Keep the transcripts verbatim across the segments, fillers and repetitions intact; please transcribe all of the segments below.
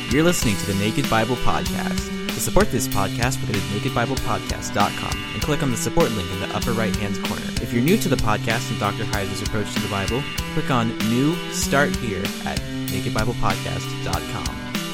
You're listening to the Naked Bible Podcast. To support this podcast, go to naked bible podcast dot com and click on the support link in the upper right-hand corner. If you're new to the podcast and Doctor Heiser's approach to the Bible, click on New Start Here at naked bible podcast dot com.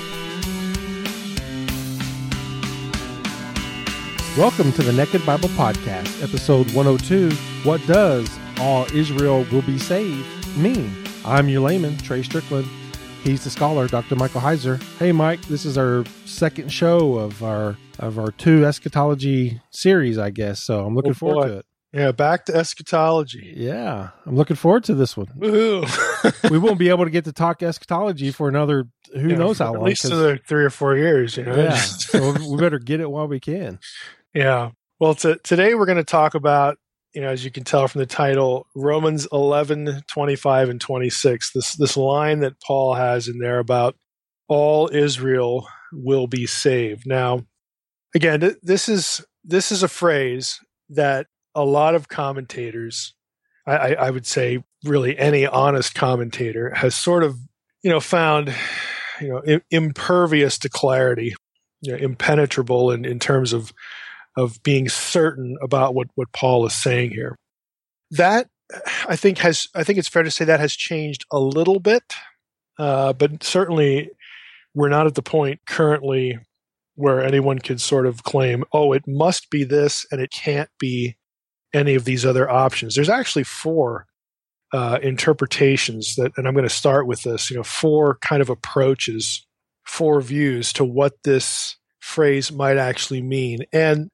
Welcome to the Naked Bible Podcast, episode one oh two, What Does All Israel Will Be Saved Mean? I'm your layman, Trey Strickland. He's the scholar, Doctor Michael Heiser. Hey, Mike, this is our second show of our of our two eschatology series, I guess. So I'm looking oh, forward to it. Yeah, back to eschatology. Yeah, I'm looking forward to this one. Woohoo! We won't be able to get to talk eschatology for another who yeah, knows how at long. At least another three or four years. You know? Yeah, so we better get it while we can. Yeah. Well, t- today we're going to talk about, you know, as you can tell from the title, Romans eleven, twenty-five, and twenty-six, this this line that Paul has in there about all Israel will be saved. Now, again, th- this is this is a phrase that a lot of commentators, I, I, I would say really any honest commentator, has sort of, you know, found, you know, I- impervious to clarity, you know, impenetrable in, in terms of of being certain about what, what Paul is saying here. That, I think, has I think it's fair to say that has changed a little bit, uh, but certainly we're not at the point currently where anyone could sort of claim, oh, it must be this and it can't be any of these other options. There's actually four uh, interpretations that, and I'm going to start with this, you know, four kind of approaches, four views to what this phrase might actually mean. And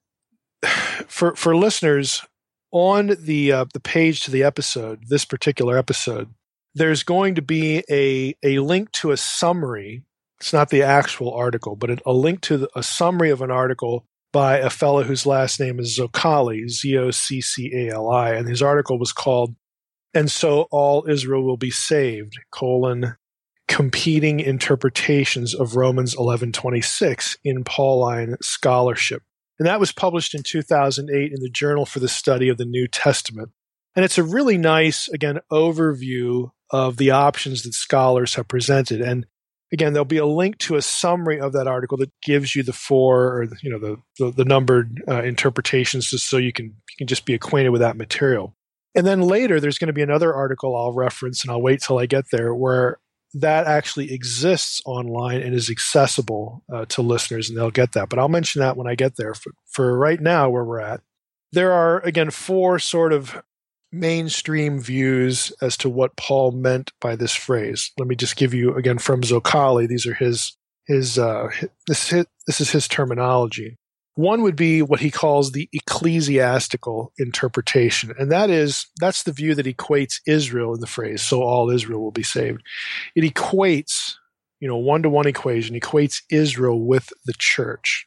For for listeners, on the uh, the page to the episode, this particular episode, there's going to be a a link to a summary. It's not the actual article, but a, a link to the, a summary of an article by a fellow whose last name is Zoccali, Z O C C A L I, and his article was called "And So All Israel Will Be Saved: colon, Competing Interpretations of Romans eleven twenty-six in Pauline Scholarship." And that was published in two thousand eight in the Journal for the Study of the New Testament. And it's a really nice, again, overview of the options that scholars have presented. And again, there'll be a link to a summary of that article that gives you the four, or you know, the the, the numbered uh, interpretations, just so you can you can just be acquainted with that material. And then later, there's going to be another article I'll reference, and I'll wait till I get there, where that actually exists online and is accessible uh, to listeners, and they'll get that. But I'll mention that when I get there. For, for right now, where we're at, there are, again, four sort of mainstream views as to what Paul meant by this phrase. Let me just give you, again, from Zoccali. These are his, his, uh, this, his, this is his terminology. One would be what he calls the ecclesiastical interpretation, and that is, that's the view that equates Israel in the phrase, so all Israel will be saved. It equates, you know, one-to-one equation, equates Israel with the church.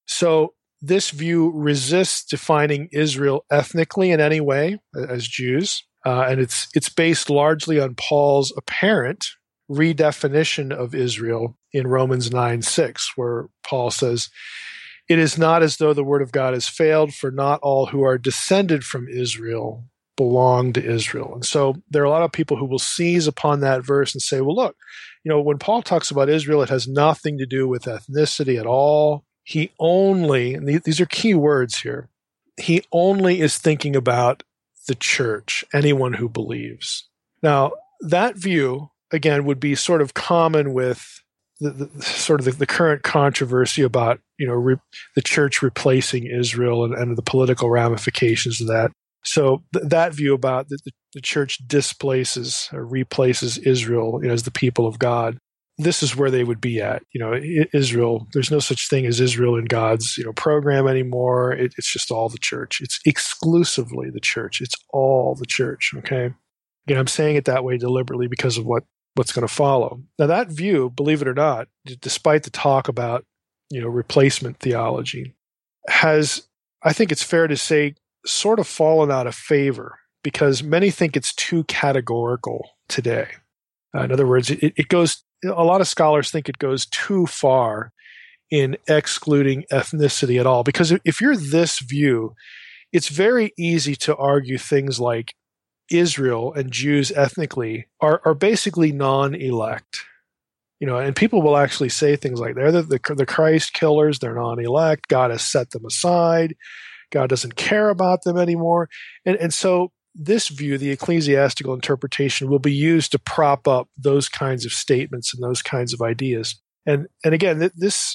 So this view resists defining Israel ethnically in any way as Jews, uh, and it's it's based largely on Paul's apparent redefinition of Israel in Romans nine six, where Paul says, "It is not as though the word of God has failed, for not all who are descended from Israel belong to Israel." And so there are a lot of people who will seize upon that verse and say, well, look, you know, when Paul talks about Israel, it has nothing to do with ethnicity at all. He only, and these are key words here, he only is thinking about the church, anyone who believes. Now, that view, again, would be sort of common with The, the sort of the, the current controversy about, you know, re, the church replacing Israel and, and the political ramifications of that. So th- that view about the, the, the church displaces or replaces Israel, you know, as the people of God. This is where they would be at. You know, I, Israel, there's no such thing as Israel in God's, you know, program anymore. It, it's just all the church. It's exclusively the church. It's all the church. Okay. Again, I'm saying it that way deliberately because of what what's going to follow. Now, that view, believe it or not, d- despite the talk about, you know, replacement theology, has, I think it's fair to say, sort of fallen out of favor because many think it's too categorical today. Uh, in other words, it, it goes, a lot of scholars think it goes too far in excluding ethnicity at all. Because if you're this view, it's very easy to argue things like Israel and Jews ethnically are, are basically non-elect. You know, and people will actually say things like they're the, the, the Christ killers, they're non-elect, God has set them aside, God doesn't care about them anymore. And, and so this view, the ecclesiastical interpretation, will be used to prop up those kinds of statements and those kinds of ideas. And and again, th- this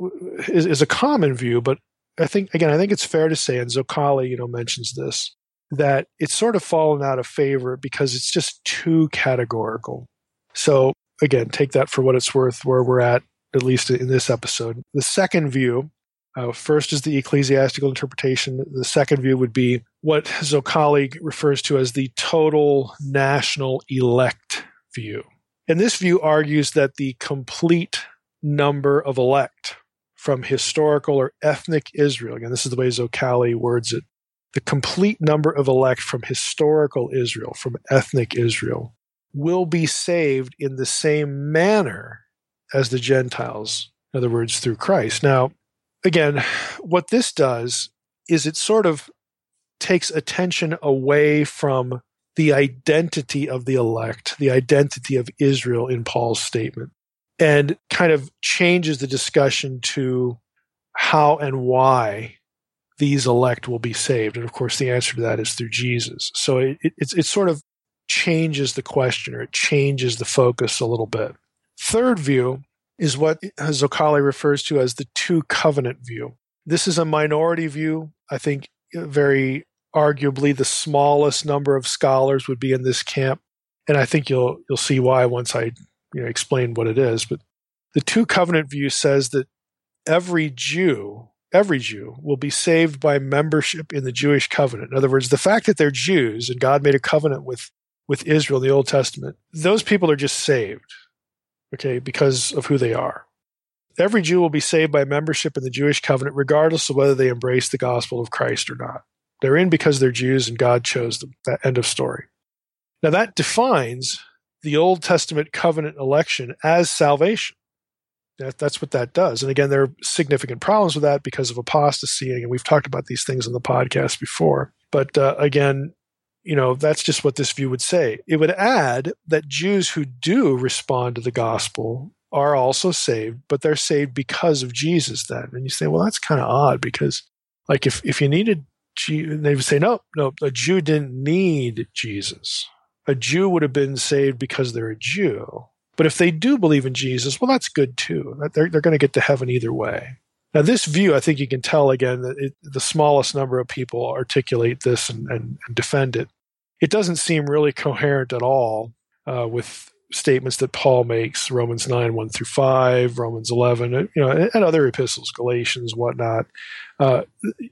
is, is a common view, but I think, again, I think it's fair to say, and Zoccali, you know, mentions this, that it's sort of fallen out of favor because it's just too categorical. So again, take that for what it's worth, where we're at, at least in this episode. The second view, uh, first is the ecclesiastical interpretation. The second view would be what Zoccali refers to as the total national elect view. And this view argues that the complete number of elect from historical or ethnic Israel, again, this is the way Zoccali words it, the complete number of elect from historical Israel, from ethnic Israel, will be saved in the same manner as the Gentiles, in other words, through Christ. Now, again, what this does is it sort of takes attention away from the identity of the elect, the identity of Israel in Paul's statement, and kind of changes the discussion to how and why these elect will be saved. And of course, the answer to that is through Jesus. So it, it, it sort of changes the question, or it changes the focus a little bit. Third view is what Zoccali refers to as the two covenant view. This is a minority view. I think very arguably the smallest number of scholars would be in this camp, and I think you'll you'll see why once I you know explain what it is. But the two covenant view says that every Jew, every Jew will be saved by membership in the Jewish covenant. In other words, the fact that they're Jews and God made a covenant with with Israel in the Old Testament, those people are just saved, okay, because of who they are. Every Jew will be saved by membership in the Jewish covenant, regardless of whether they embrace the gospel of Christ or not. They're in because they're Jews and God chose them. That end of story. Now that defines the Old Testament covenant election as salvation. That, that's what that does. And again, there are significant problems with that because of apostasy, and we've talked about these things on the podcast before. But uh, again, you know, that's just what this view would say. It would add that Jews who do respond to the gospel are also saved, but they're saved because of Jesus then. And you say, well, that's kind of odd because, like, if, if you needed, they would say, no, no, a Jew didn't need Jesus. A Jew would have been saved because they're a Jew. But if they do believe in Jesus, well, that's good too. They're, they're going to get to heaven either way. Now, this view, I think you can tell, again, that it, the smallest number of people articulate this and, and, and defend it. It doesn't seem really coherent at all uh, with statements that Paul makes, Romans nine, one through five, Romans eleven, you know, and, and other epistles, Galatians, whatnot. Uh,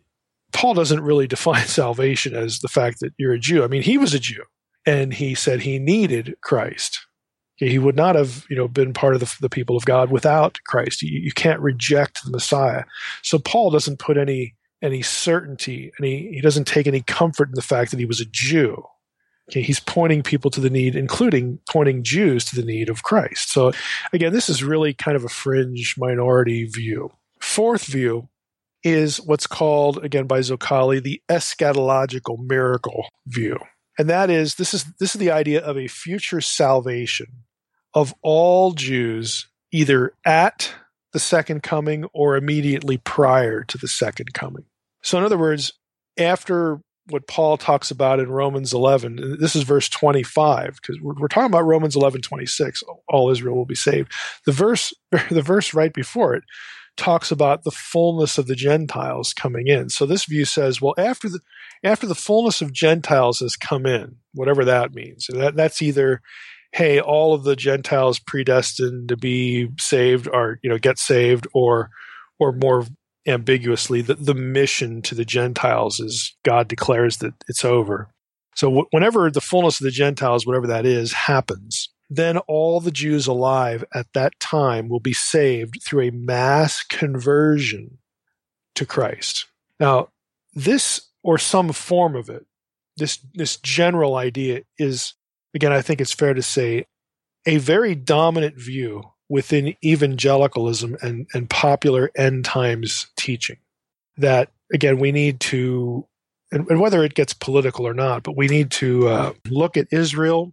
Paul doesn't really define salvation as the fact that you're a Jew. I mean, he was a Jew, and he said he needed Christ. He would not have, you know, been part of the, the people of God without Christ. You, you can't reject the Messiah. So Paul doesn't put any any certainty, and he, he doesn't take any comfort in the fact that he was a Jew. Okay, he's pointing people to the need, including pointing Jews to the need of Christ. So again, this is really kind of a fringe minority view. Fourth view is what's called, again by Zoccali, the eschatological miracle view. And that is, this is this is the idea of a future salvation of all Jews, either at the second coming or immediately prior to the second coming. So in other words, after what Paul talks about in Romans eleven, this is verse twenty-five, because we're, we're talking about Romans eleven twenty-six, all Israel will be saved. The verse, the verse right before it talks about the fullness of the Gentiles coming in. So this view says, well, after the after the fullness of Gentiles has come in, whatever that means, and that, that's either, hey, all of the Gentiles predestined to be saved or, you know, get saved, or or more ambiguously, the, the mission to the Gentiles is God declares that it's over. So w- whenever the fullness of the Gentiles, whatever that is, happens, then all the Jews alive at that time will be saved through a mass conversion to Christ. Now, this, or some form of it, this this general idea is, again, I think it's fair to say, a very dominant view within evangelicalism and, and popular end times teaching. That, again, we need to, and, and whether it gets political or not, but we need to uh, look at Israel,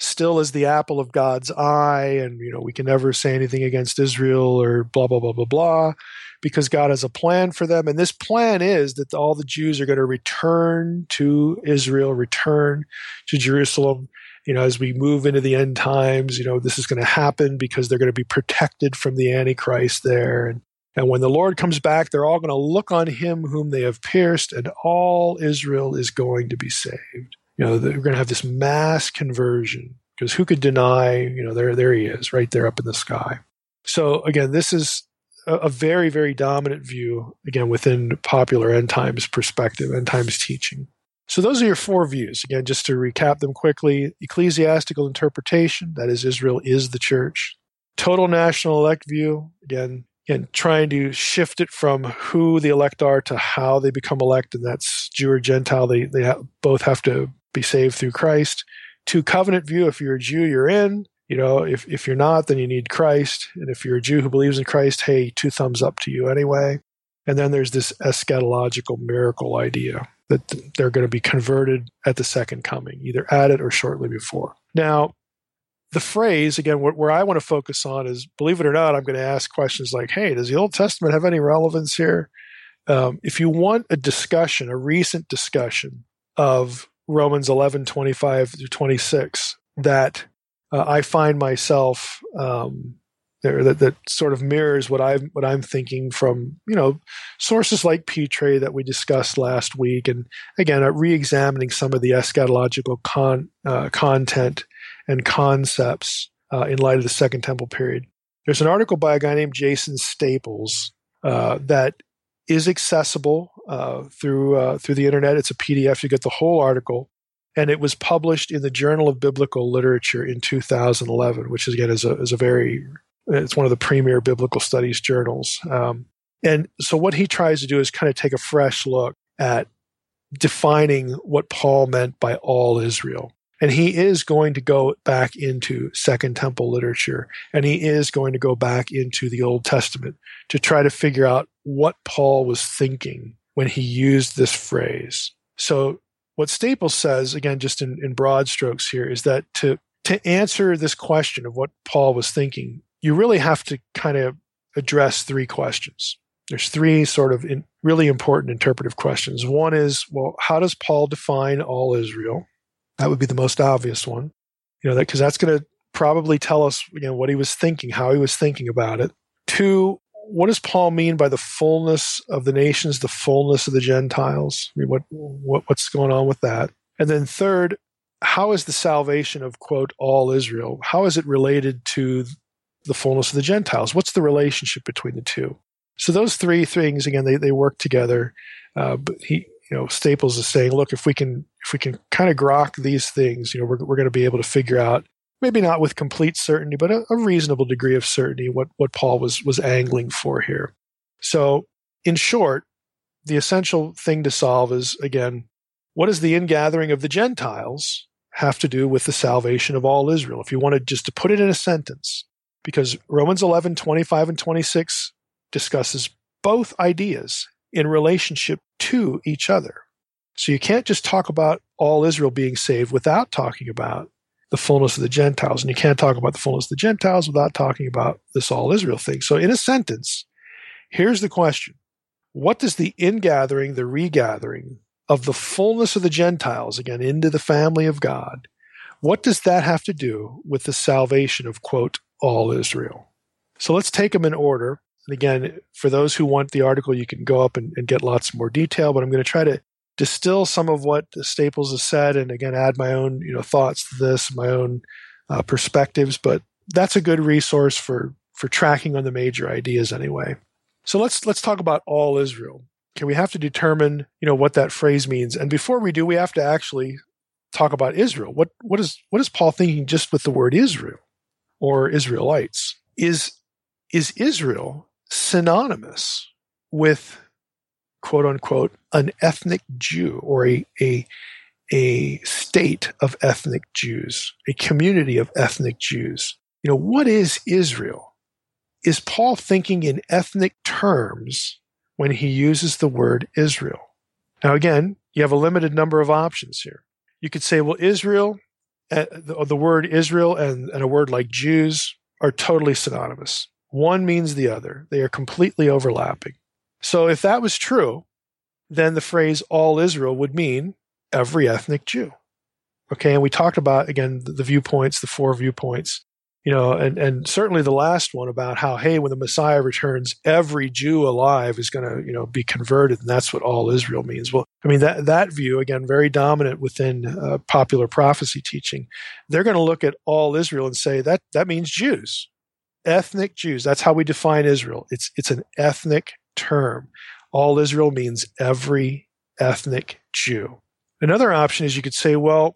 still is the apple of God's eye, and you know we can never say anything against Israel or blah blah blah blah blah, because God has a plan for them, and this plan is that all the Jews are going to return to Israel, return to Jerusalem. You know, as we move into the end times, you know this is going to happen because they're going to be protected from the Antichrist there, and and when the Lord comes back, they're all going to look on Him whom they have pierced, and all Israel is going to be saved. You know, they're going to have this mass conversion, because who could deny, you know, there, there he is, right there up in the sky. So again, this is a, a very, very dominant view, again, within popular end times perspective, end times teaching. So those are your four views. Again, just to recap them quickly: ecclesiastical interpretation, that is, Israel is the church. Total national elect view, again, again, trying to shift it from who the elect are to how they become elect, and that's Jew or Gentile. They, they ha- both have to be saved through Christ. Two covenant view: if you're a Jew, you're in. You know, if, if you're not, then you need Christ. And if you're a Jew who believes in Christ, hey, two thumbs up to you anyway. And then there's this eschatological miracle idea that they're going to be converted at the second coming, either at it or shortly before. Now, the phrase, again, where, where I want to focus on is, believe it or not, I'm going to ask questions like, hey, does the Old Testament have any relevance here? Um, if you want a discussion, a recent discussion of Romans eleven, twenty-five through twenty-six, that uh, I find myself um, there, that, that sort of mirrors what I'm what I'm thinking from, you know, sources like Petre that we discussed last week, and again, uh, re-examining some of the eschatological con, uh, content and concepts uh, in light of the Second Temple period. There's an article by a guy named Jason Staples uh, that is accessible uh, through uh, through the internet. It's a P D F. You get the whole article, and it was published in the Journal of Biblical Literature in two thousand eleven, which is, again is a is a very it's one of the premier biblical studies journals. Um, and so what he tries to do is kind of take a fresh look at defining what Paul meant by all Israel. And he is going to go back into Second Temple literature, and he is going to go back into the Old Testament to try to figure out what Paul was thinking when he used this phrase. So what Staples says, again, just in, in broad strokes here, is that to, to answer this question of what Paul was thinking, you really have to kind of address three questions. There's three sort of in, really important interpretive questions. One is, well, how does Paul define all Israel? That would be the most obvious one, you know, that because that's going to probably tell us, you know, what he was thinking, how he was thinking about it. Two, what does Paul mean by the fullness of the nations, the fullness of the Gentiles? I mean, what, what what's going on with that? And then third, how is the salvation of, quote, all Israel, how is it related to the fullness of the Gentiles? What's the relationship between the two? So those three things, again, they they work together. Uh, but he. You know, Staples is saying, look, if we can, if we can kind of grok these things, you know, we're we're going to be able to figure out, maybe not with complete certainty, but a, a reasonable degree of certainty, what what Paul was was angling for here. So, in short, the essential thing to solve is, again, what does the ingathering of the Gentiles have to do with the salvation of all Israel? If you wanted just to put it in a sentence, because Romans eleven, twenty-five and twenty-six discusses both ideas in relationship to each other. So you can't just talk about all Israel being saved without talking about the fullness of the Gentiles. And you can't talk about the fullness of the Gentiles without talking about this all Israel thing. So in a sentence, here's the question. What does the ingathering, the regathering of the fullness of the Gentiles, again, into the family of God, what does that have to do with the salvation of, quote, all Israel? So let's take them in order. And again, for those who want the article, you can go up and, and get lots more detail, but I'm going to try to distill some of what Staples has said and, again, add my own, you know, thoughts to this, my own uh, perspectives. But that's a good resource for, for tracking on the major ideas anyway. So let's let's talk about all Israel. Okay, we have to determine, you know, what that phrase means. And before we do, we have to actually talk about Israel. What what is what is Paul thinking just with the word Israel or Israelites? Is is Israel synonymous with, quote unquote, an ethnic Jew or a, a, a state of ethnic Jews, a community of ethnic Jews? You know, what is Israel? Is Paul thinking in ethnic terms when he uses the word Israel? Now, again, you have a limited number of options here. You could say, well, Israel, uh, the, the word Israel and, and a word like Jews are totally synonymous. One means the other. They are completely overlapping. So if that was true, then the phrase all Israel would mean every ethnic Jew. Okay, and we talked about, again, the, the viewpoints, the four viewpoints, you know, and, and certainly the last one about how, hey, when the Messiah returns, every Jew alive is going to, you know, be converted, and that's what all Israel means. Well, I mean, that, that view, again, very dominant within uh, popular prophecy teaching. They're going to look at all Israel and say that that means Jews, ethnic Jews. That's how we define Israel. It's it's an ethnic term. All Israel means every ethnic Jew. Another option is you could say, well,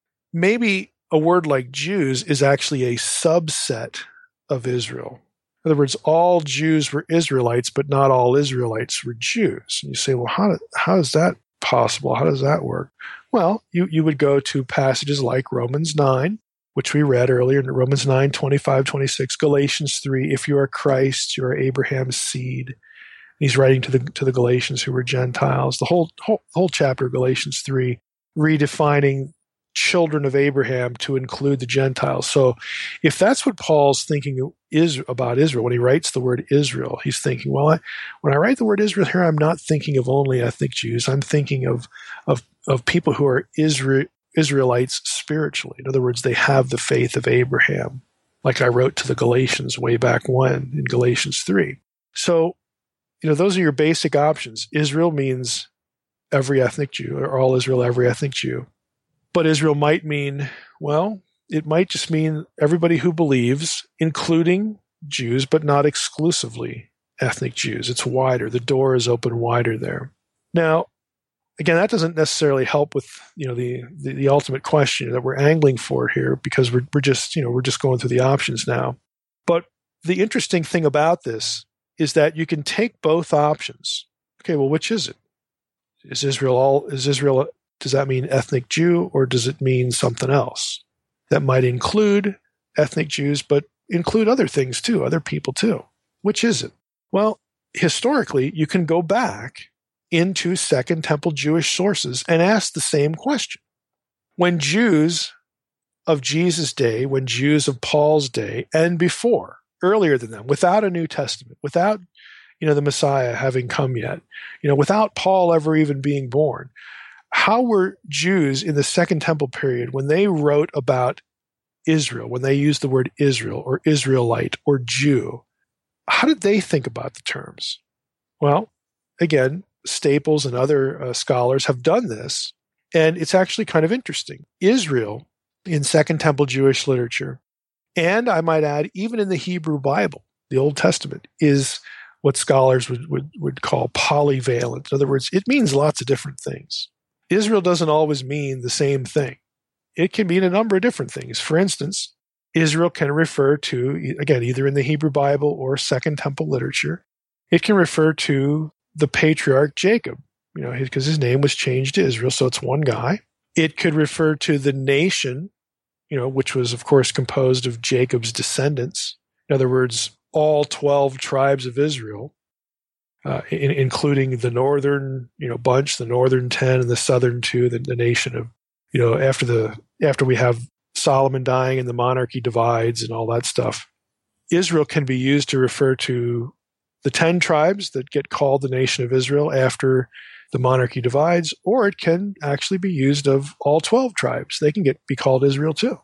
maybe a word like Jews is actually a subset of Israel. In other words, all Jews were Israelites, but not all Israelites were Jews. And you say, well, how, how is that possible? How does that work? Well, you, you would go to passages like Romans nine, which we read earlier, in Romans nine, twenty-five, twenty-six, Galatians three, if you are Christ, you are Abraham's seed. He's writing to the to the Galatians who were Gentiles. The whole whole, whole chapter of Galatians three, redefining children of Abraham to include the Gentiles. So if that's what Paul's thinking is about Israel, when he writes the word Israel, he's thinking, well, I, when I write the word Israel here, I'm not thinking of only ethnic Jews. I'm thinking of of, of people who are Israel, Israelites spiritually. In other words, they have the faith of Abraham, like I wrote to the Galatians way back when in Galatians three. So, you know, those are your basic options. Israel means every ethnic Jew, or all Israel, every ethnic Jew. But Israel might mean, well, it might just mean everybody who believes, including Jews, but not exclusively ethnic Jews. It's wider. The door is open wider there. Now, again, that doesn't necessarily help with, you know, the, the, the ultimate question that we're angling for here, because we're we're just, you know, we're just going through the options now. But the interesting thing about this is that you can take both options. Okay, well, which is it? Is Israel all, is Israel, does that mean ethnic Jew, or does it mean something else? That might include ethnic Jews, but include other things too, other people too. Which is it? Well, historically, you can go back into Second Temple Jewish sources and ask the same question. When Jews of Jesus' day, when Jews of Paul's day, and before, earlier than them, without a New Testament, without, you know, the Messiah having come yet, you know, without Paul ever even being born, how were Jews in the Second Temple period, when they wrote about Israel, when they used the word Israel or Israelite or Jew, how did they think about the terms? Well, again, Staples and other uh, scholars have done this, and it's actually kind of interesting. Israel in Second Temple Jewish literature, and I might add, even in the Hebrew Bible, the Old Testament, is what scholars would, would, would call polyvalent. In other words, it means lots of different things. Israel doesn't always mean the same thing. It can mean a number of different things. For instance, Israel can refer to, again, either in the Hebrew Bible or Second Temple literature, it can refer to the patriarch Jacob, you know, because his name was changed to Israel, so it's one guy. It could refer to the nation, you know, which was, of course, composed of Jacob's descendants. In other words, all twelve tribes of Israel, uh, in, including the northern, you know, bunch, the northern ten, and the southern two, the, the nation of, you know, after the after we have Solomon dying and the monarchy divides and all that stuff. Israel can be used to refer to the ten tribes that get called the nation of Israel after the monarchy divides, or it can actually be used of all twelve tribes. They can get be called Israel too.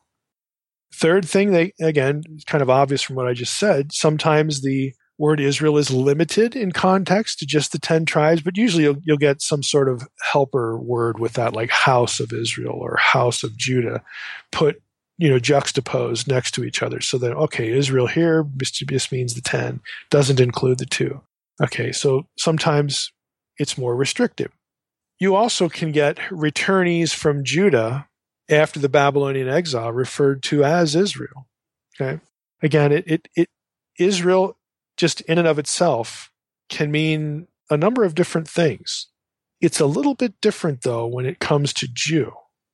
Third thing, they again, kind of obvious from what I just said, sometimes the word Israel is limited in context to just the ten tribes, but usually you'll, you'll get some sort of helper word with that, like house of Israel or house of Judah, put, you know, juxtaposed next to each other. So that, okay, Israel here just means the ten, doesn't include the two. Okay, so sometimes it's more restrictive. You also can get returnees from Judah after the Babylonian exile referred to as Israel. Okay, again, it, it, it Israel just in and of itself can mean a number of different things. It's a little bit different, though, when it comes to Jew.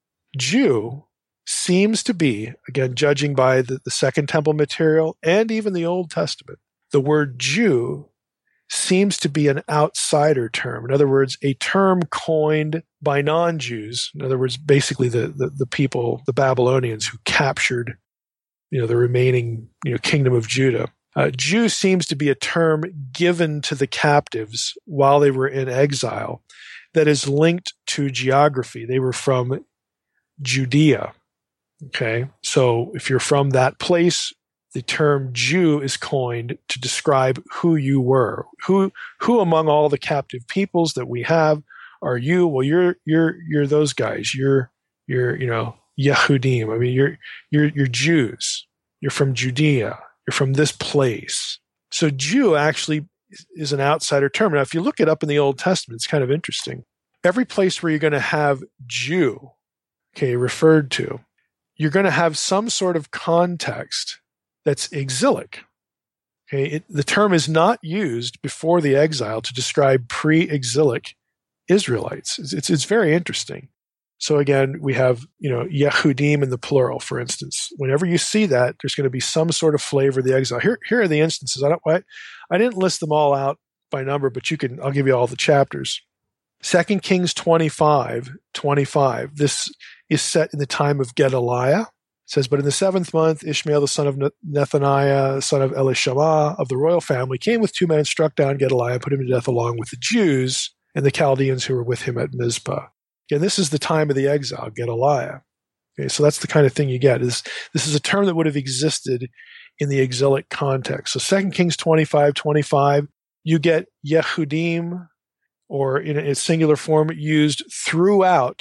Jew seems to be, again, judging by the, the Second Temple material and even the Old Testament, the word Jew seems to be an outsider term. In other words, a term coined by non-Jews. In other words, basically the, the, the people, the Babylonians who captured, you know, the remaining, you know, kingdom of Judah. Uh, Jew seems to be a term given to the captives while they were in exile that is linked to geography. They were from Judea. Okay, so if you're from that place, the term Jew is coined to describe who you were. Who who among all the captive peoples that we have are you? Well, you're you're you're those guys. You're you're you know Yehudim. I mean, you're you're you're Jews. You're from Judea. You're from this place. So Jew actually is an outsider term. Now, if you look it up in the Old Testament, it's kind of interesting. Every place where you're going to have Jew, okay, referred to, you're going to have some sort of context that's exilic. Okay, it, the term is not used before the exile to describe pre-exilic Israelites. It's, it's, it's very interesting. So again, we have, you know, Yehudim in the plural, for instance. Whenever you see that, there's going to be some sort of flavor of the exile. Here, here are the instances. I don't, I, I didn't list them all out by number, but you can. I'll give you all the chapters. Second Kings twenty-five, twenty-five. This is set in the time of Gedaliah. It says, but in the seventh month, Ishmael, the son of Nethaniah, son of Elishama, of the royal family, came with two men, struck down Gedaliah, put him to death along with the Jews and the Chaldeans who were with him at Mizpah. Again, this is the time of the exile, Gedaliah. Okay, so that's the kind of thing you get. This, this is a term that would have existed in the exilic context. So Second Kings twenty-five, twenty-five, you get Yehudim, or in a singular form, used throughout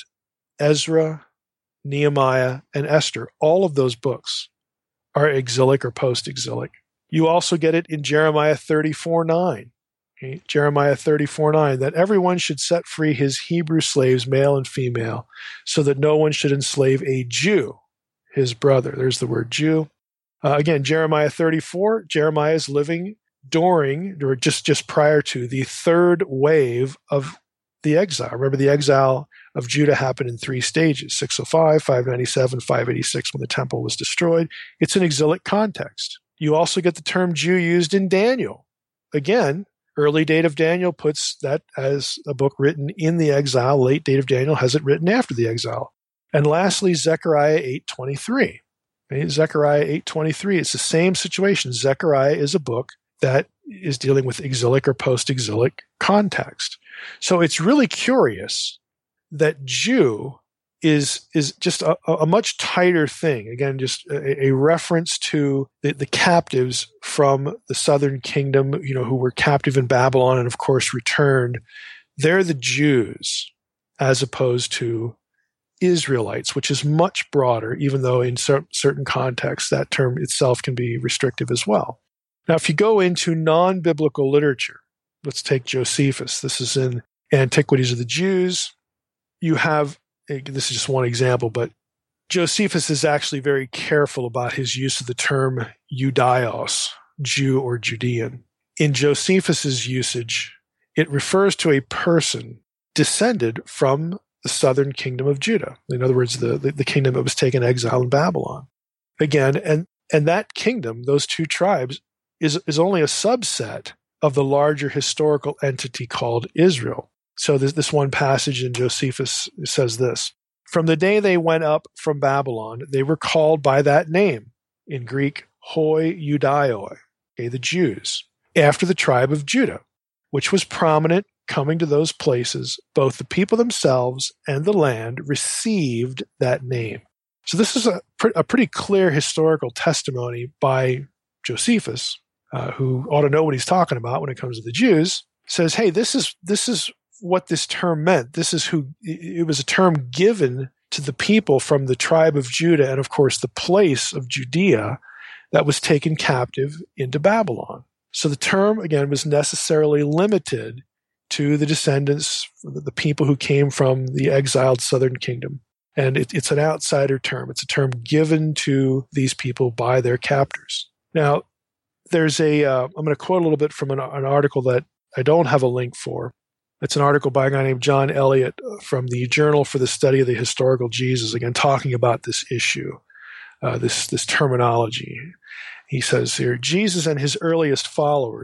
Ezra, Nehemiah, and Esther. All of those books are exilic or post-exilic. You also get it in Jeremiah thirty-four, nine. Okay? Jeremiah thirty-four, nine, that everyone should set free his Hebrew slaves, male and female, so that no one should enslave a Jew, his brother. There's the word Jew. Uh, again, Jeremiah thirty-four, Jeremiah is living during, or just, just prior to, the third wave of the exile. Remember, the exile of Judah happened in three stages, six oh five, five ninety-seven, five eighty-six, when the temple was destroyed. It's an exilic context. You also get the term Jew used in Daniel. Again, early date of Daniel puts that as a book written in the exile. Late date of Daniel has it written after the exile. And lastly, Zechariah eight twenty-three. Okay? Zechariah eight twenty-three, it's the same situation. Zechariah is a book that is dealing with exilic or post-exilic context. So it's really curious that Jew is is just a, a much tighter thing. Again, just a, a reference to the, the captives from the southern kingdom, you know, who were captive in Babylon and, of course, returned. They're the Jews as opposed to Israelites, which is much broader, even though in cer- certain contexts that term itself can be restrictive as well. Now, if you go into non-biblical literature, let's take Josephus. This is in Antiquities of the Jews. You have, this is just one example, but Josephus is actually very careful about his use of the term Judaios, Jew or Judean. In Josephus's usage, it refers to a person descended from the southern kingdom of Judah. In other words, the, the, the kingdom that was taken exile in Babylon. Again, and, and that kingdom, those two tribes, is, is only a subset of the larger historical entity called Israel. So this, this one passage in Josephus says this: from the day they went up from Babylon, they were called by that name, in Greek, hoi Judaioi, okay, the Jews, after the tribe of Judah, which was prominent coming to those places. Both the people themselves and the land received that name. So this is a, a pretty clear historical testimony by Josephus, uh, who ought to know what he's talking about when it comes to the Jews. Says, hey, this is this is what this term meant. This is who, it was a term given to the people from the tribe of Judah and, of course, the place of Judea that was taken captive into Babylon. So the term, again, was necessarily limited to the descendants, the people who came from the exiled southern kingdom. And it, it's an outsider term. It's a term given to these people by their captors. Now, there's a, uh, I'm going to quote a little bit from an, an article that I don't have a link for. It's an article by a guy named John Elliott from the Journal for the Study of the Historical Jesus, again, talking about this issue, uh, this, this terminology. He says here, Jesus and his earliest followers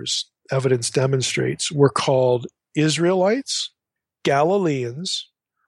evidence demonstrates, were called Israelites, Galileans,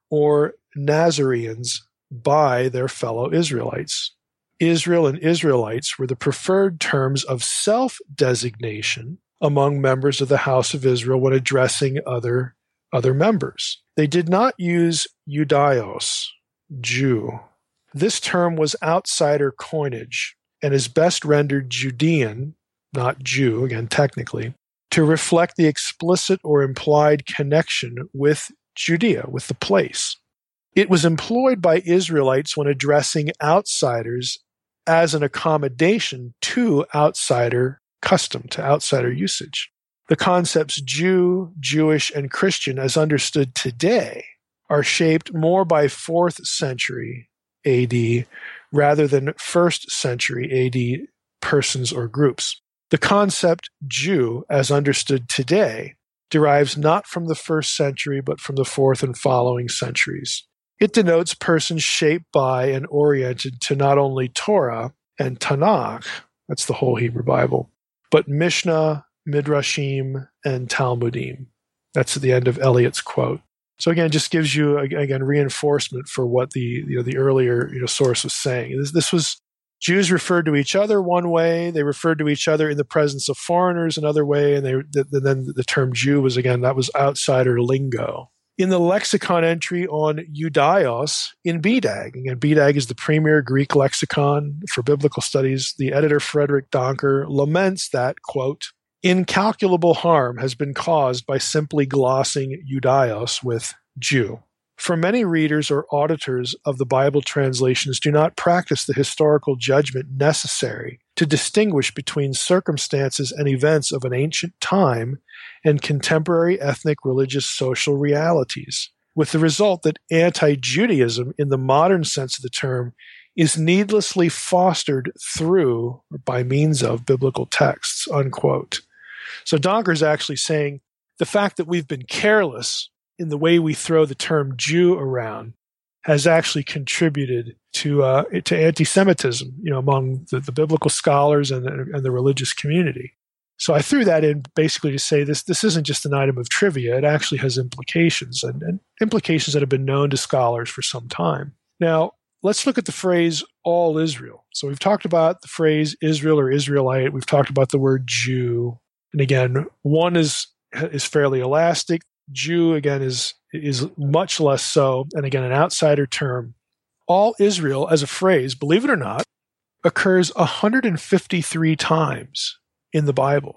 or Nazareans by their fellow Israelites. Israel and Israelites were the preferred terms of self-designation among members of the house of Israel when addressing other, other members. They did not use Judaios, Jew. This term was outsider coinage and is best rendered Judean, not Jew, again technically, to reflect the explicit or implied connection with Judea, with the place. It was employed by Israelites when addressing outsiders as an accommodation to outsider custom, to outsider usage. The concepts Jew, Jewish, and Christian, as understood today, are shaped more by fourth century A D rather than first century A D persons or groups. The concept Jew, as understood today, derives not from the first century but from the fourth and following centuries. It denotes persons shaped by and oriented to not only Torah and Tanakh, that's the whole Hebrew Bible, but Mishnah, Midrashim, and Talmudim. That's at the end of Eliot's quote. So again, it just gives you, again, reinforcement for what the you know the earlier you know source was saying. This, this was Jews referred to each other one way. They referred to each other in the presence of foreigners another way, and they the, the, then the term Jew was, again, that was outsider lingo. In the lexicon entry on Judaios in B D A G, again, B D A G is the premier Greek lexicon for biblical studies. The editor, Frederick Donker, laments that, quote, incalculable harm has been caused by simply glossing Judaios with Jew. For many readers or auditors of the Bible translations do not practice the historical judgment necessary to distinguish between circumstances and events of an ancient time and contemporary ethnic, religious, social realities, with the result that anti-Judaism, in the modern sense of the term, is needlessly fostered through or by means of biblical texts, unquote. So Donker is actually saying the fact that we've been careless in the way we throw the term Jew around has actually contributed to uh, to anti-Semitism, you know, among the, the biblical scholars and the, and the religious community. So I threw that in basically to say this this isn't just an item of trivia. It actually has implications, and, and implications that have been known to scholars for some time. Now, let's look at the phrase all Israel. So we've talked about the phrase Israel or Israelite. We've talked about the word Jew. And again, one is is fairly elastic. Jew, again, is is much less so, and again, an outsider term. All Israel, as a phrase, believe it or not, occurs one hundred fifty-three times in the Bible,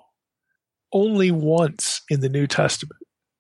only once in the New Testament.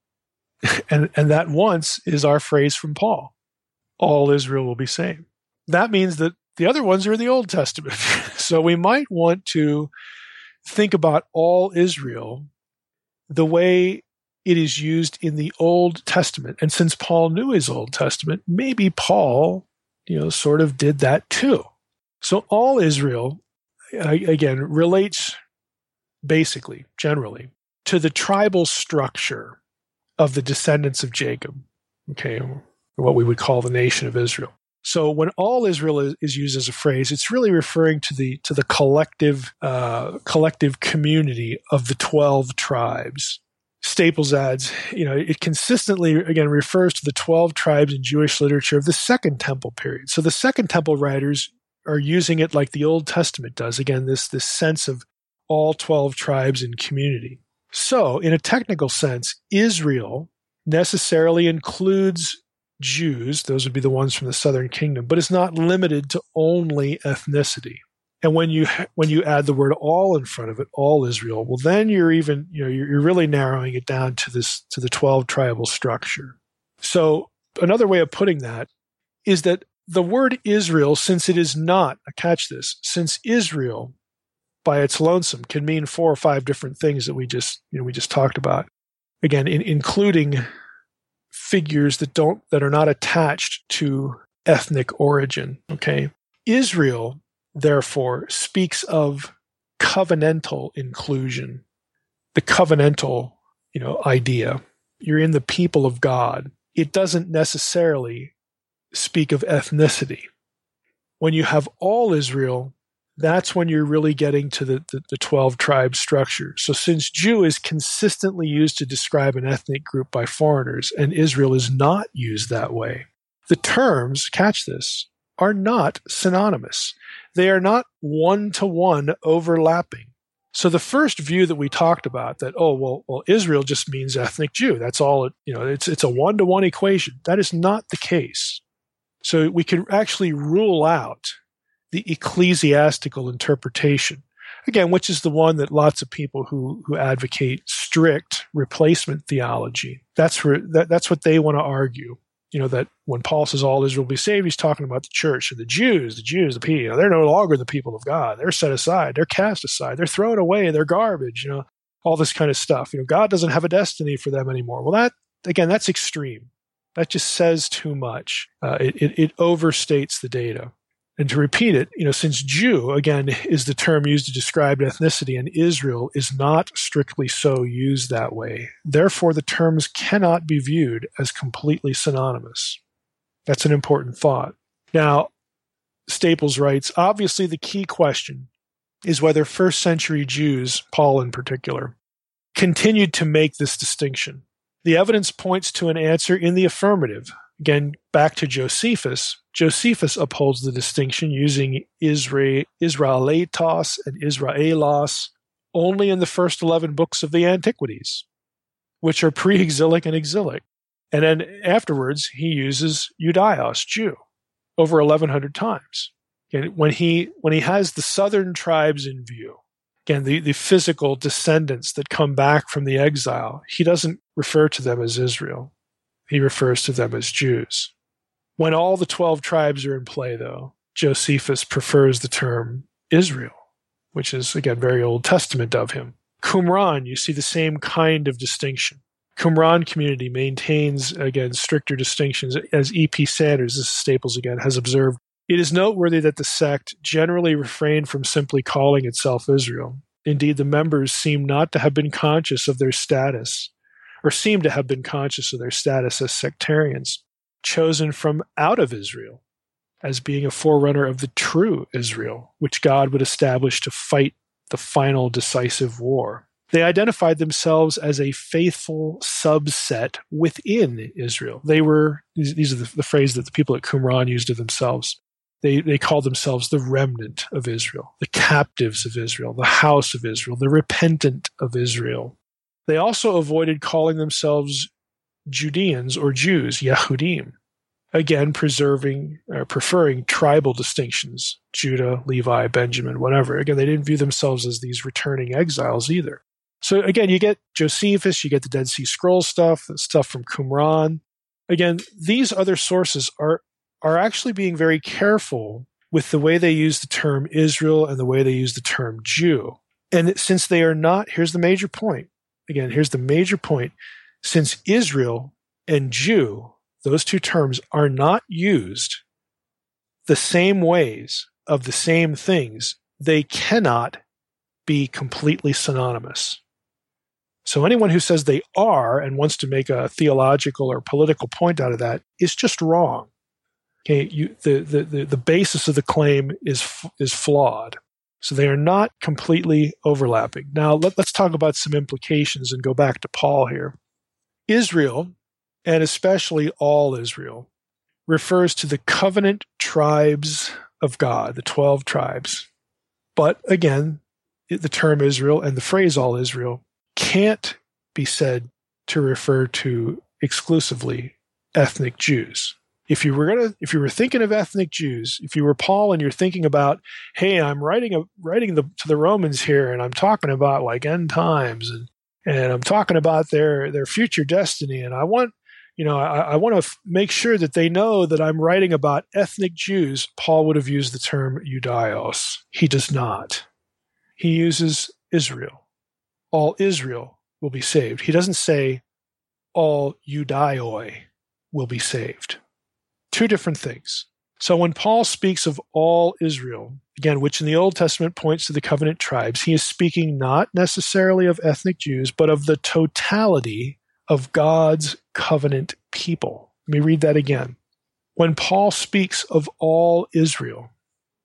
and, and that once is our phrase from Paul, all Israel will be saved. That means that the other ones are in the Old Testament. So we might want to think about all Israel the way it is used in the Old Testament. And since Paul knew his Old Testament, maybe Paul, you know, sort of did that too. So all Israel, again, relates basically, generally, to the tribal structure of the descendants of Jacob, okay, what we would call the nation of Israel. So when all Israel is, is used as a phrase, it's really referring to the to the collective uh, collective community of the twelve tribes. Staples adds, you know, it consistently, again, refers to the twelve tribes in Jewish literature of the Second Temple period. So the Second Temple writers are using it like the Old Testament does. Again, this, this sense of all twelve tribes in community. So in a technical sense, Israel necessarily includes Jews. Those would be the ones from the southern kingdom, but it's not limited to only ethnicity. And when you when you add the word all in front of it, all Israel, well, then you're even you know you're, you're really narrowing it down to this to the twelve tribal structure. So another way of putting that is that the word Israel, since it is not, catch this, since Israel by its lonesome can mean four or five different things that we just you know we just talked about. Again, in, including figures that don't that are not attached to ethnic origin. Okay, Israel, therefore, speaks of covenantal inclusion, the covenantal, you know, idea. You're in the people of God. It doesn't necessarily speak of ethnicity. When you have all Israel, that's when you're really getting to the, the, the twelve tribe structure. So since Jew is consistently used to describe an ethnic group by foreigners, and Israel is not used that way, the terms, catch this, are not synonymous. They are not one-to-one overlapping. So the first view that we talked about, that, oh, well, well, Israel just means ethnic Jew. That's all, it, you know, it's, it's a one-to-one equation. That is not the case. So we can actually rule out the ecclesiastical interpretation, again, which is the one that lots of people who, who advocate strict replacement theology, that's where, that, that's what they want to argue. You know, that when Paul says all Israel will be saved, he's talking about the church and the Jews, the Jews, the people, you know, they're no longer the people of God. They're set aside. They're cast aside. They're thrown away. They're garbage, you know, all this kind of stuff. You know, God doesn't have a destiny for them anymore. Well, that, again, that's extreme. That just says too much. Uh, it, it, it overstates the data. And to repeat it, you know, since Jew, again, is the term used to describe ethnicity, and Israel is not strictly so used that way, therefore the terms cannot be viewed as completely synonymous. That's an important thought. Now, Staples writes, obviously the key question is whether first century Jews, Paul in particular, continued to make this distinction. The evidence points to an answer in the affirmative. Again, back to Josephus. Josephus upholds the distinction using Isra- Israelitos and Israelos only in the first eleven books of the Antiquities, which are pre-exilic and exilic. And then afterwards, he uses Judaios, Jew, over eleven hundred times. And when he when he has the southern tribes in view, again, the, the physical descendants that come back from the exile, he doesn't refer to them as Israel. He refers to them as Jews. When all the twelve tribes are in play, though, Josephus prefers the term Israel, which is, again, very Old Testament of him. Qumran, you see the same kind of distinction. Qumran community maintains, again, stricter distinctions, as E P Sanders, this is Staples again, has observed. It is noteworthy that the sect generally refrained from simply calling itself Israel. Indeed, the members seem not to have been conscious of their status, or seem to have been conscious of their status as sectarians, chosen from out of Israel, as being a forerunner of the true Israel, which God would establish to fight the final decisive war. They identified themselves as a faithful subset within Israel. They were, these are the, the phrase that the people at Qumran used of themselves. They, they called themselves the remnant of Israel, the captives of Israel, the house of Israel, the repentant of Israel. They also avoided calling themselves Judeans or Jews, Yehudim, again preserving or preferring tribal distinctions, Judah, Levi, Benjamin, whatever. Again, they didn't view themselves as these returning exiles either. So again, you get Josephus, you get the Dead Sea Scrolls stuff, the stuff from Qumran. Again, these other sources are are actually being very careful with the way they use the term Israel and the way they use the term Jew. And since they are not, here's the major point. Again, here's the major point. Since Israel and Jew, those two terms, are not used the same ways of the same things, they cannot be completely synonymous. So anyone who says they are and wants to make a theological or political point out of that is just wrong. Okay, you, the, the, the, the basis of the claim is is flawed. So they are not completely overlapping. Now, let, let's talk about some implications and go back to Paul here. Israel, and especially all Israel, refers to the covenant tribes of God, the twelve tribes. But again, the term Israel and the phrase all Israel can't be said to refer to exclusively ethnic Jews. If you were gonna, if you were thinking of ethnic Jews, if you were Paul and you're thinking about, hey, I'm writing a writing the, to the Romans here, and I'm talking about like end times, and and I'm talking about their their future destiny, and I want, you know, I, I want to f- make sure that they know that I'm writing about ethnic Jews. Paul would have used the term Judaios. He does not. He uses Israel. All Israel will be saved. He doesn't say all Judaioi will be saved. Two different things. So when Paul speaks of all Israel, again, which in the Old Testament points to the covenant tribes, he is speaking not necessarily of ethnic Jews, but of the totality of God's covenant people. Let me read that again. When Paul speaks of all Israel,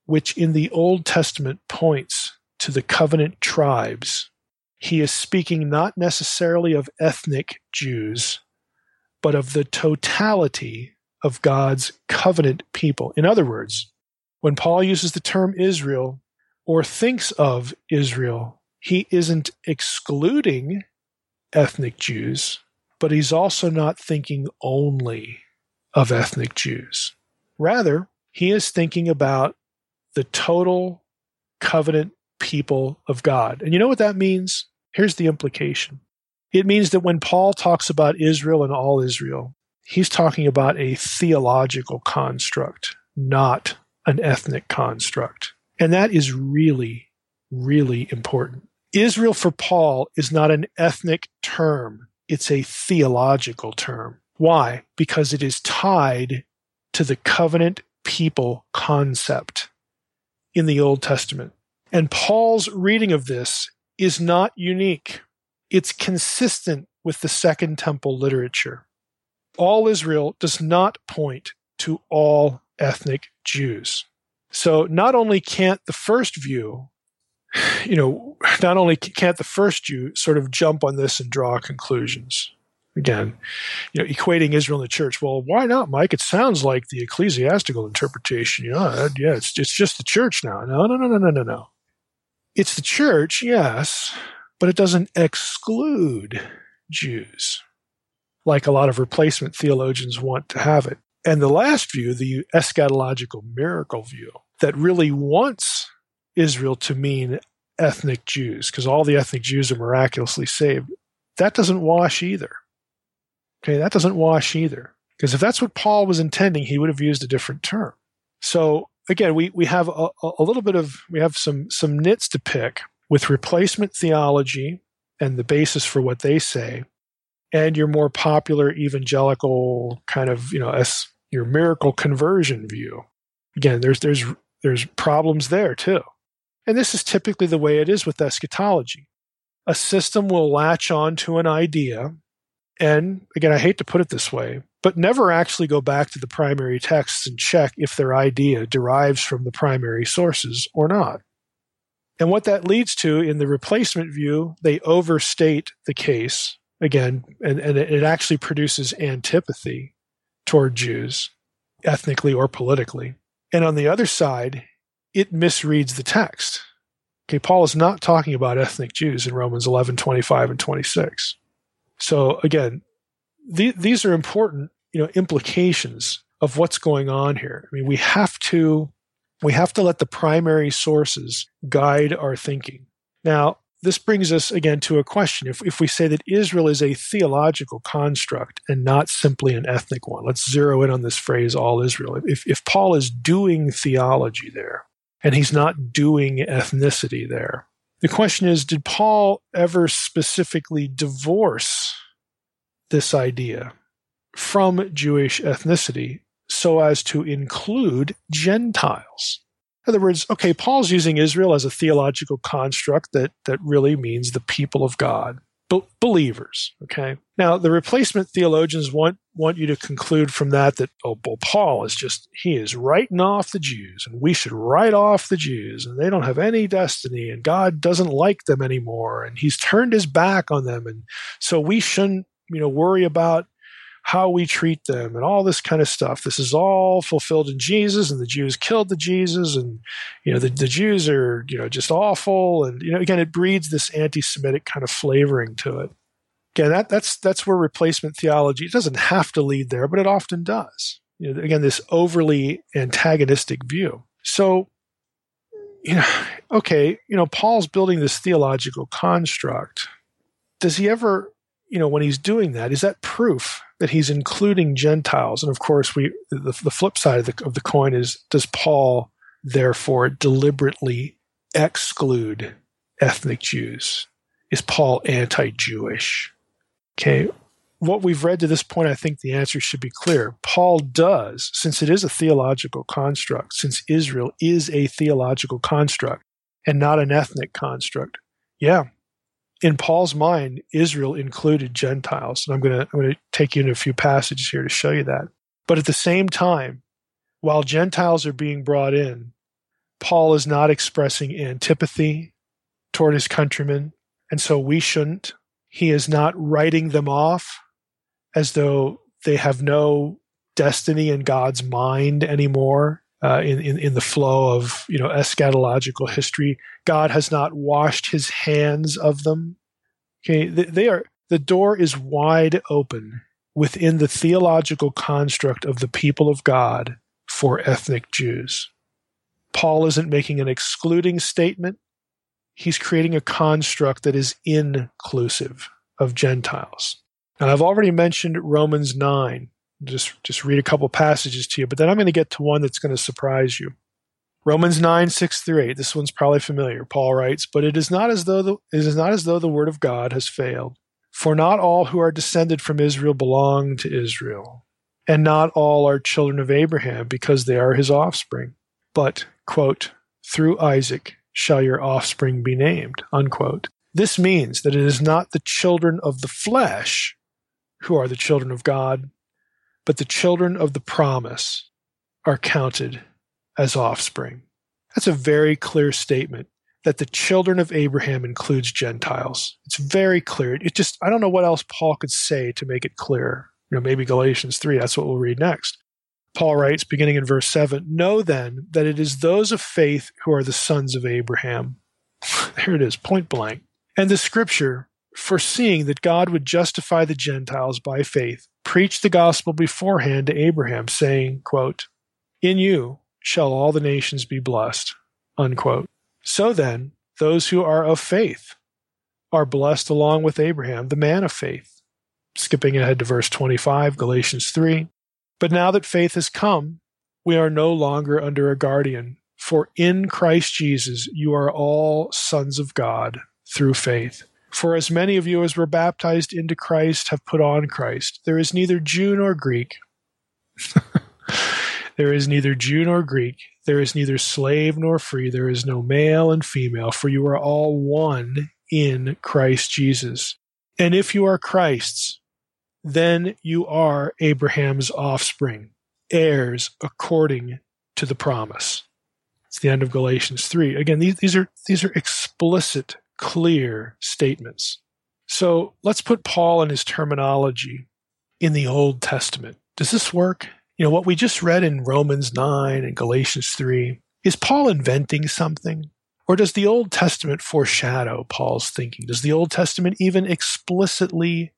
which in the Old Testament points to the covenant tribes, he is speaking not necessarily of ethnic Jews, but of the totality of God's covenant people. In other words, when Paul uses the term Israel or thinks of Israel, he isn't excluding ethnic Jews, but he's also not thinking only of ethnic Jews. Rather, he is thinking about the total covenant people of God. And you know what that means? Here's the implication. It means that when Paul talks about Israel and all Israel, he's talking about a theological construct, not an ethnic construct. And that is really, really important. Israel for Paul is not an ethnic term. It's a theological term. Why? Because it is tied to the covenant people concept in the Old Testament. And Paul's reading of this is not unique. It's consistent with the Second Temple literature. All Israel does not point to all ethnic Jews. So not only can't the first view, you know, not only can't the first Jew sort of jump on this and draw conclusions. Again, you know, equating Israel and the church. Well, why not, Mike? It sounds like the ecclesiastical interpretation. You know, yeah, it's it's just the church now. No, no, no, no, no, no, no. It's the church, yes, but it doesn't exclude Jews, like a lot of replacement theologians want to have it. And the last view, the eschatological miracle view, that really wants Israel to mean ethnic Jews, because all the ethnic Jews are miraculously saved, that doesn't wash either. Okay, that doesn't wash either. Because if that's what Paul was intending, he would have used a different term. So again, we we have a, a little bit of, we have some some nits to pick with replacement theology and the basis for what they say, and your more popular evangelical kind of, you know, as your miracle conversion view. Again, there's there's there's problems there too. And this is typically the way it is with eschatology. A system will latch on to an idea, and again, I hate to put it this way, but never actually go back to the primary texts and check if their idea derives from the primary sources or not. And what that leads to in the replacement view, they overstate the case, again, and, and it actually produces antipathy toward Jews, ethnically or politically. And on the other side, it misreads the text. Okay, Paul is not talking about ethnic Jews in Romans eleven, twenty-five, and twenty-six. So again, the, these are important, you know, implications of what's going on here. I mean, we have to we have to let the primary sources guide our thinking. Now, this brings us again to a question. If if we say that Israel is a theological construct and not simply an ethnic one, let's zero in on this phrase, all Israel. If if Paul is doing theology there, and he's not doing ethnicity there, the question is, did Paul ever specifically divorce this idea from Jewish ethnicity so as to include Gentiles? In other words, okay, Paul's using Israel as a theological construct that, that really means the people of God, be- believers, okay? Now, the replacement theologians want, want you to conclude from that that, oh, well, Paul is just, he is writing off the Jews, and we should write off the Jews, and they don't have any destiny, and God doesn't like them anymore, and he's turned his back on them, and so we shouldn't, you know, worry about how we treat them and all this kind of stuff. This is all fulfilled in Jesus, and the Jews killed the Jesus, and, you know, the, the Jews are, you know, just awful. And, you know, again, it breeds this anti-Semitic kind of flavoring to it. Again, that, that's, that's where replacement theology, it doesn't have to lead there, but it often does. You know, again, this overly antagonistic view. So, you know, okay, you know, Paul's building this theological construct. Does he ever, you know, when he's doing that, is that proof that he's including Gentiles? And of course, we the, the flip side of the, of the coin is, does Paul therefore deliberately exclude ethnic Jews? Is Paul anti-Jewish? Okay, what we've read to this point, I think the answer should be clear. Paul does, since it is a theological construct, since Israel is a theological construct and not an ethnic construct, yeah, in Paul's mind, Israel included Gentiles. And I'm going to I'm going to take you into a few passages here to show you that. But at the same time, while Gentiles are being brought in, Paul is not expressing antipathy toward his countrymen, and so we shouldn't. He is not writing them off as though they have no destiny in God's mind anymore uh, in, in, in the flow of, you know, eschatological history. God has not washed his hands of them. Okay, they, they are, the door is wide open within the theological construct of the people of God for ethnic Jews. Paul isn't making an excluding statement. He's creating a construct that is inclusive of Gentiles. And I've already mentioned Romans nine. Just, just read a couple passages to you, but then I'm going to get to one that's going to surprise you. Romans nine, six through eight. This one's probably familiar. Paul writes, "But it is not as though the, it is not as though the word of God has failed. For not all who are descended from Israel belong to Israel, and not all are children of Abraham because they are his offspring. But, quote, through Isaac shall your offspring be named," unquote. This means that it is not the children of the flesh who are the children of God, but the children of the promise are counted as offspring. That's a very clear statement that the children of Abraham includes Gentiles. It's very clear. It just, I don't know what else Paul could say to make it clear. You know, maybe Galatians three, that's what we'll read next. Paul writes, beginning in verse seven, "Know then that it is those of faith who are the sons of Abraham." There it is, point blank. "And the scripture, foreseeing that God would justify the Gentiles by faith, preached the gospel beforehand to Abraham, saying, quote, in you shall all the nations be blessed," unquote. So then, those who are of faith are blessed along with Abraham, the man of faith. Skipping ahead to verse twenty-five, Galatians three. "But now that faith has come, we are no longer under a guardian. For in Christ Jesus you are all sons of God through faith. For as many of you as were baptized into Christ have put on Christ. There is neither Jew nor Greek." There is neither Jew nor Greek. There is neither slave nor free. There is no male and female, for you are all one in Christ Jesus. And if you are Christ's, then you are Abraham's offspring, heirs according to the promise. It's the end of Galatians three. Again, these, these are these are explicit, clear statements. So let's put Paul and his terminology in the Old Testament. Does this work? You know, what we just read in Romans nine and Galatians three, is Paul inventing something? Or does the Old Testament foreshadow Paul's thinking? Does the Old Testament even explicitly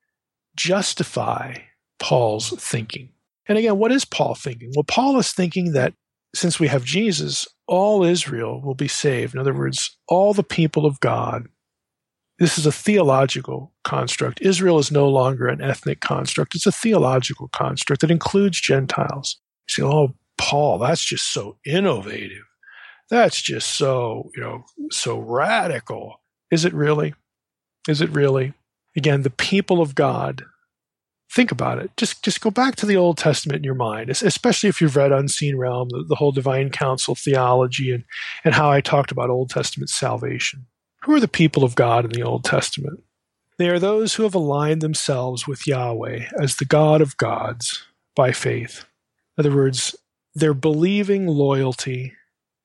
justify Paul's thinking? And again, what is Paul thinking? Well, Paul is thinking that since we have Jesus, all Israel will be saved. In other words, all the people of God. This is a theological construct. Israel is no longer an ethnic construct. It's a theological construct that includes Gentiles. You say, oh, Paul, that's just so innovative. That's just so, you know, so radical. Is it really? Is it really? Again, the people of God, think about it. Just, just go back to the Old Testament in your mind, especially if you've read Unseen Realm, the, the whole divine council theology, and, and how I talked about Old Testament salvation. Who are the people of God in the Old Testament? They are those who have aligned themselves with Yahweh as the God of gods by faith. In other words, their believing loyalty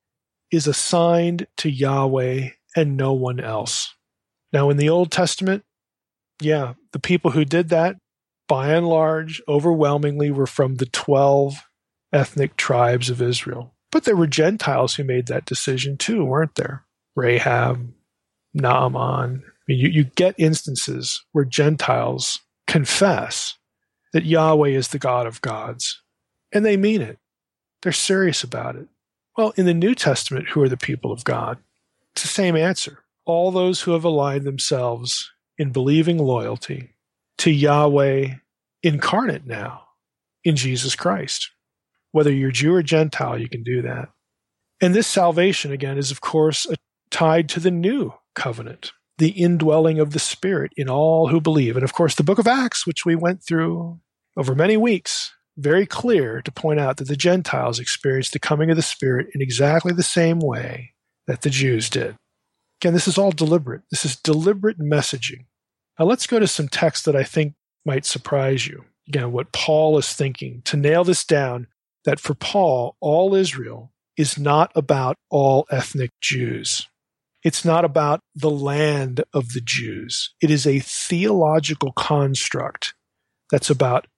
is assigned to Yahweh and no one else. Now, in the Old Testament, yeah, the people who did that, by and large, overwhelmingly were from the twelve ethnic tribes of Israel. But there were Gentiles who made that decision too, weren't there? Rahab, Naaman. I mean, you, you get instances where Gentiles confess that Yahweh is the God of gods, and they mean it. They're serious about it. Well, in the New Testament, who are the people of God? It's the same answer. All those who have aligned themselves in believing loyalty to Yahweh incarnate now in Jesus Christ. Whether you're Jew or Gentile, you can do that. And this salvation, again, is, of course, tied to the new covenant, the indwelling of the Spirit in all who believe. And, of course, the book of Acts, which we went through over many weeks, very clear to point out that the Gentiles experienced the coming of the Spirit in exactly the same way that the Jews did. Again, this is all deliberate. This is deliberate messaging. Now let's go to some text that I think might surprise you. Again, what Paul is thinking, to nail this down, that for Paul, all Israel is not about all ethnic Jews. It's not about the land of the Jews. It is a theological construct that's about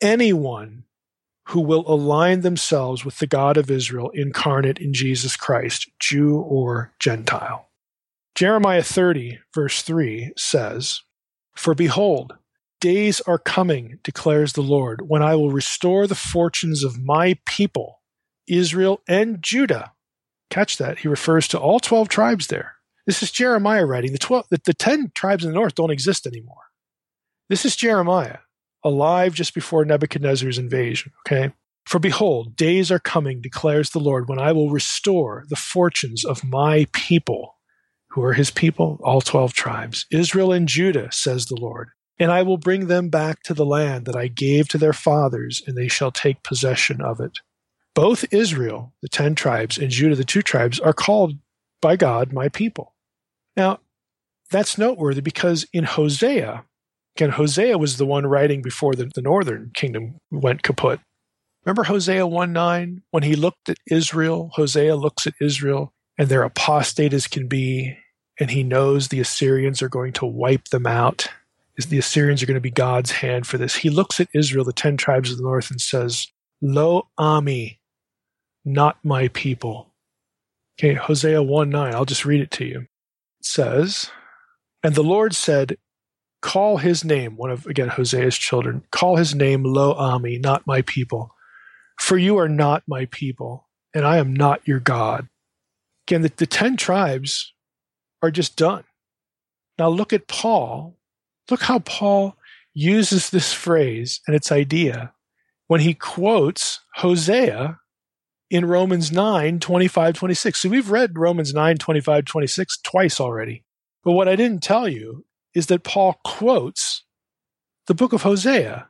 anyone who will align themselves with the God of Israel incarnate in Jesus Christ, Jew or Gentile. Jeremiah thirty, verse three says, "For behold, days are coming, declares the Lord, when I will restore the fortunes of my people, Israel and Judah." Catch that. He refers to all twelve tribes there. This is Jeremiah writing. The, twelve, the, the ten tribes in the north don't exist anymore. This is Jeremiah, alive just before Nebuchadnezzar's invasion, okay? "For behold, days are coming, declares the Lord, when I will restore the fortunes of my people." Who are his people? All twelve tribes. "Israel and Judah, says the Lord. And I will bring them back to the land that I gave to their fathers, and they shall take possession of it." Both Israel, the ten tribes, and Judah, the two tribes, are called by God, my people. Now, that's noteworthy because in Hosea, again, Hosea was the one writing before the, the northern kingdom went kaput. Remember Hosea one nine? When he looked at Israel, Hosea looks at Israel, and they're apostate as can be, and he knows the Assyrians are going to wipe them out. The Assyrians are going to be God's hand for this. He looks at Israel, the ten tribes of the north, and says, "Lo ami, not my people." Okay, Hosea one nine, I'll just read it to you. It says, "And the Lord said, call his name," one of, again, Hosea's children, "call his name Lo ami, not my people. For you are not my people, and I am not your God." Again, the, the ten tribes are just done. Now look at Paul. Look how Paul uses this phrase and its idea when he quotes Hosea in Romans nine, twenty-five, twenty-six. So we've read Romans nine, twenty-five, twenty-six twice already. But what I didn't tell you is that Paul quotes the book of Hosea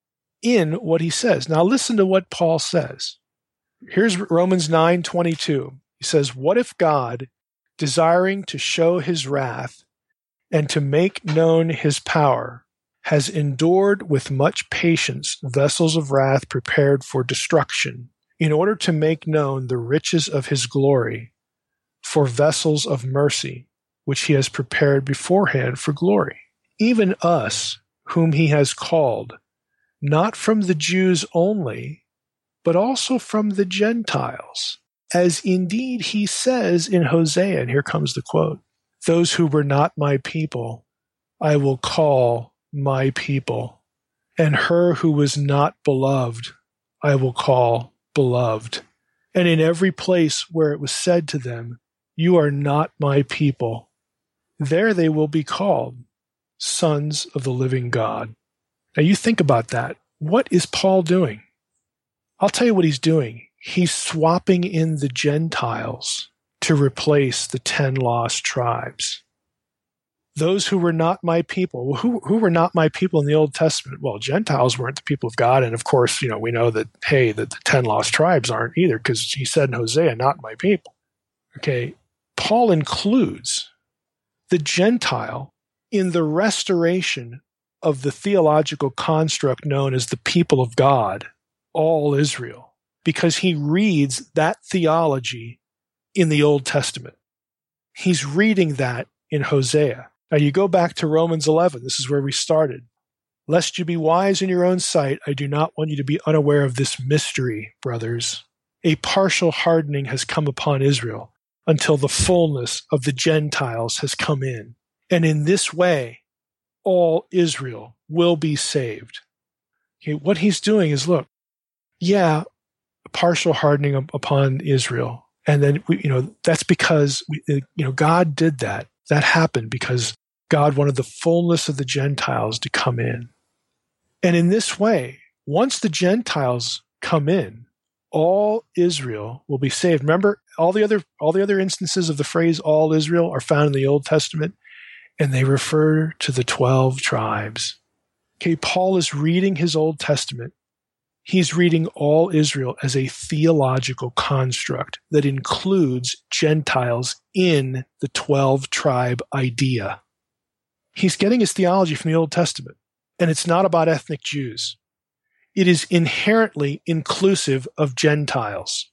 in what he says. Now listen to what Paul says. Here's Romans nine, twenty-two. He says, "What if God, desiring to show his wrath and to make known his power, has endured with much patience vessels of wrath prepared for destruction, in order to make known the riches of his glory for vessels of mercy, which he has prepared beforehand for glory? Even us, whom he has called, not from the Jews only, but also from the Gentiles, as indeed he says in Hosea," and here comes the quote, "Those who were not my people, I will call my people, and her who was not beloved, I will call beloved. And in every place where it was said to them, you are not my people, there they will be called sons of the living God." Now you think about that. What is Paul doing? I'll tell you what he's doing. He's swapping in the Gentiles to replace the ten lost tribes. Those who were not my people. Well, who, who were not my people in the Old Testament? Well, Gentiles weren't the people of God. And of course, you know, we know that, hey, that the ten lost tribes aren't either, because he said in Hosea, not my people. Okay. Paul includes the Gentile in the restoration of the theological construct known as the people of God, all Israel, because he reads that theology in the Old Testament. He's reading that in Hosea. Now you go back to Romans eleven. This is where we started. "Lest you be wise in your own sight, I do not want you to be unaware of this mystery, brothers. A partial hardening has come upon Israel until the fullness of the Gentiles has come in. And in this way, all Israel will be saved." Okay, what he's doing is, look, yeah, partial hardening upon Israel. And then, we, you know, that's because, we, you know, God did that. That happened because God wanted the fullness of the Gentiles to come in. And in this way, once the Gentiles come in, all Israel will be saved. Remember, all the other all the other instances of the phrase all Israel are found in the Old Testament, and they refer to the twelve tribes. Okay, Paul is reading his Old Testament. He's reading all Israel as a theological construct that includes Gentiles in the twelve tribe idea. He's getting his theology from the Old Testament, and it's not about ethnic Jews. It is inherently inclusive of Gentiles.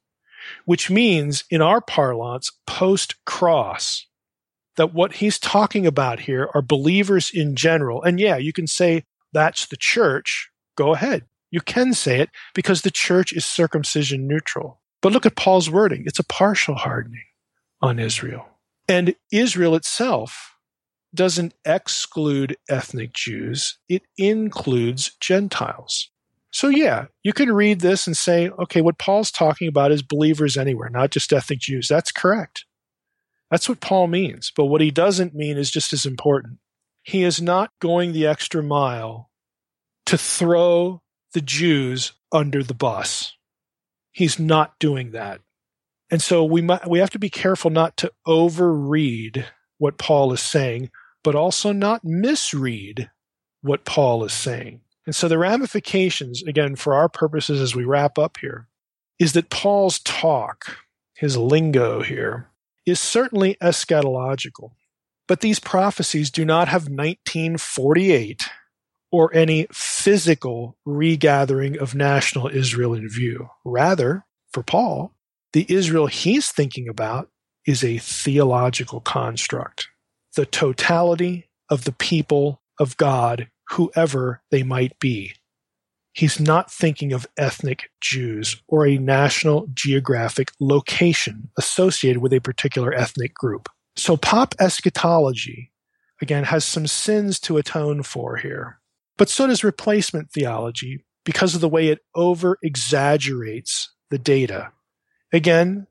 which means in our parlance, post-cross, that what he's talking about here are believers in general. And yeah, you can say that's the church. Go ahead. You can say it because the church is circumcision neutral. But look at Paul's wording. It's a partial hardening on Israel. And Israel itself doesn't exclude ethnic Jews. It includes Gentiles. So yeah, you can read this and say, okay, what Paul's talking about is believers anywhere, not just ethnic Jews. That's correct. That's what Paul means. But what he doesn't mean is just as important. He is not going the extra mile to throw the Jews under the bus. He's not doing that. And so we might, we have to be careful not to overread what Paul is saying, but also not misread what Paul is saying. And so the ramifications, again, for our purposes as we wrap up here, is that Paul's talk, his lingo here, is certainly eschatological. But these prophecies do not have nineteen forty-eight or any physical regathering of national Israel in view. Rather, for Paul, the Israel he's thinking about is a theological construct, the totality of the people of God, whoever they might be. He's not thinking of ethnic Jews or a national geographic location associated with a particular ethnic group. So pop eschatology, again, has some sins to atone for here. But so does replacement theology because of the way it over-exaggerates the data. Again,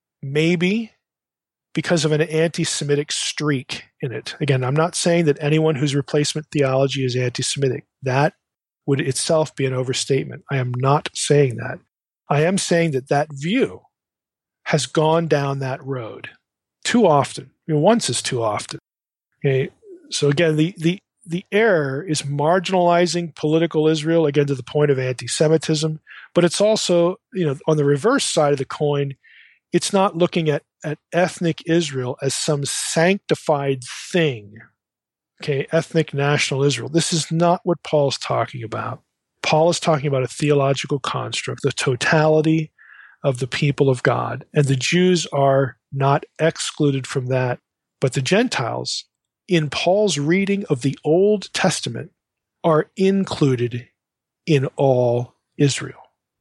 maybe because of an anti-Semitic streak in it. Again, I'm not saying that anyone whose replacement theology is anti-Semitic. That would itself be an overstatement. I am not saying that. I am saying that that view has gone down that road too often. I mean, once is too often. Okay, so again, the the the error is marginalizing political Israel, again, to the point of anti-Semitism, but it's also, you know, on the reverse side of the coin, it's not looking at, at ethnic Israel as some sanctified thing. Okay, ethnic national Israel. This is not what Paul's talking about. Paul is talking about a theological construct, the totality of the people of God. And the Jews are not excluded from that, but the Gentiles, in Paul's reading of the Old Testament, are included in all Israel.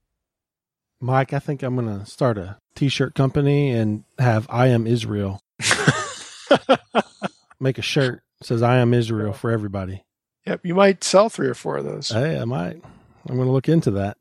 Mike, I think I'm going to start a t-shirt company and have I Am Israel. Make a shirt that says I Am Israel for everybody. Yep, you might sell three or four of those. Hey, I might. I'm going to look into that.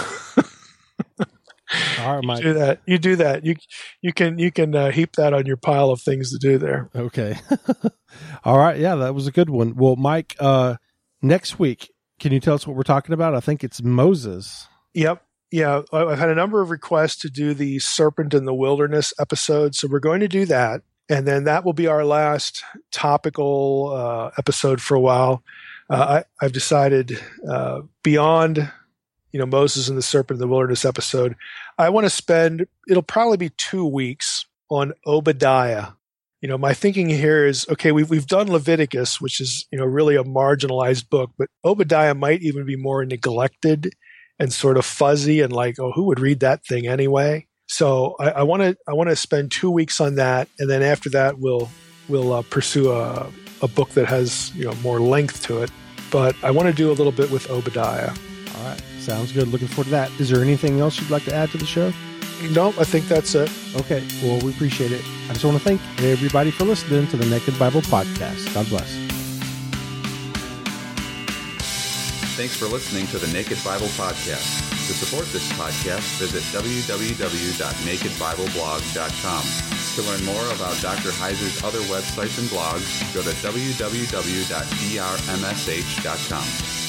All right, Mike. You do that. You do that. You you can you can uh, heap that on your pile of things to do there. Okay. All right. Yeah, that was a good one. Well, Mike, uh, next week, can you tell us what we're talking about? I think it's Moses. Yep. Yeah, I've had a number of requests to do the Serpent in the Wilderness episode, so we're going to do that. And then that will be our last topical uh, episode for a while. Uh, I, I've decided uh, beyond, you know, Moses and the Serpent in the Wilderness episode, I want to spend, it'll probably be two weeks on Obadiah. You know, my thinking here is, okay, we've, we've done Leviticus, which is, you know, really a marginalized book, but Obadiah might even be more neglected and sort of fuzzy and like, oh, who would read that thing anyway? So I want to I want to spend two weeks on that, and then after that we'll we'll uh, pursue a a book that has, you know, more length to it. But I want to do a little bit with Obadiah. All right, sounds good. Looking forward to that. Is there anything else you'd like to add to the show? No, I think that's it. Okay, well, we appreciate it. I just want to thank everybody for listening to the Naked Bible Podcast. God bless. Thanks for listening to the Naked Bible Podcast. To support this podcast, visit w w w dot naked bible blog dot com. To learn more about Doctor Heiser's other websites and blogs, go to w w w dot d r m s h dot com.